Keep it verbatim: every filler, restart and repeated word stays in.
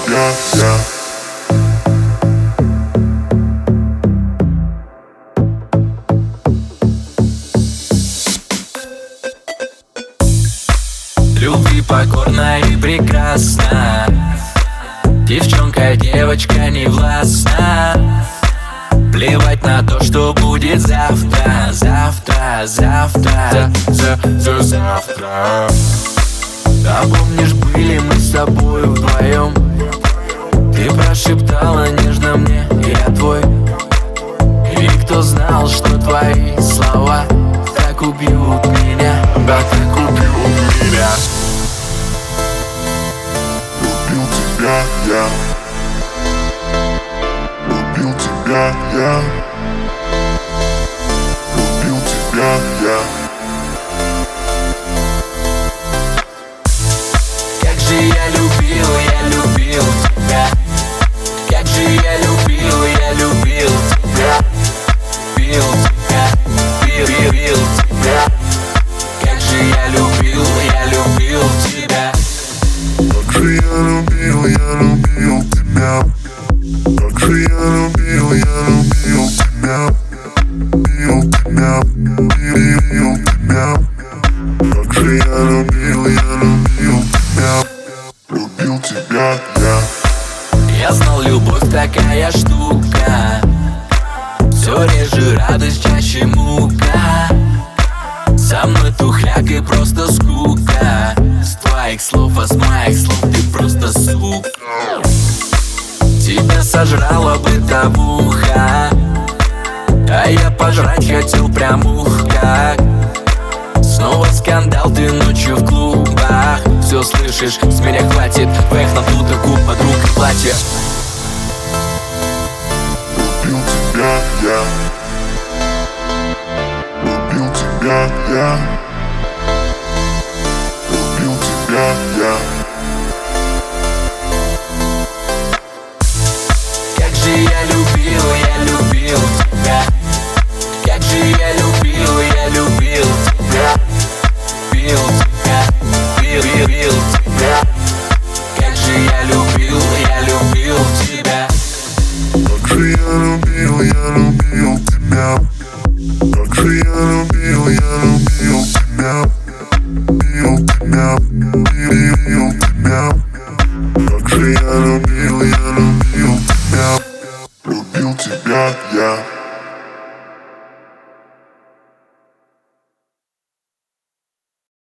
тебя я. Любви покорна и прекрасна, девчонка, девочка не властна. Плевать на то, что будет завтра, завтра, завтра, за, за, за завтра. А помнишь, были мы с тобой вдвоем? Ты прошептала нежно мне: я твой. И кто знал, что твои слова так убьют меня, да так убьют меня. Любил тебя я. Любил тебя я. Любил тебя я. Как же я любил, я любил тебя. Как же я любил, я любил тебя. Бил тебя, бил, бил, бил тебя. Как же я любил, я любил тебя. Как же я любил, я любил тебя. Как же я любил, я любил тебя. Бил тебя, бил, бил тебя. Как же я любил, я любил тебя. Любил тебя я. Я знал, любовь такая штука. Все реже радость, чаще мука. Со мной тухляк и просто скука. С твоих слов, а с моих слов ты просто сука. Тебя сожрала бытовуха, а я пожрать хотел прям ух как. Снова скандал, ты ночью в клубах. Все слышишь, с меня хватит. Вэх надута губ, подруг и платье. Любил тебя я. Любил тебя я. Любил тебя я. Как же я любил, я любил тебя. Как же я любил, я любил тебя. Бил тебя, бил, бил, бил тебя. Как же я любил, я любил тебя. Как же я любил, я любил тебя. Как же я любил, я любил тебя. Бил тебя, бил, бил тебя. Как же я любил, я любил тебя. Любил тебя я.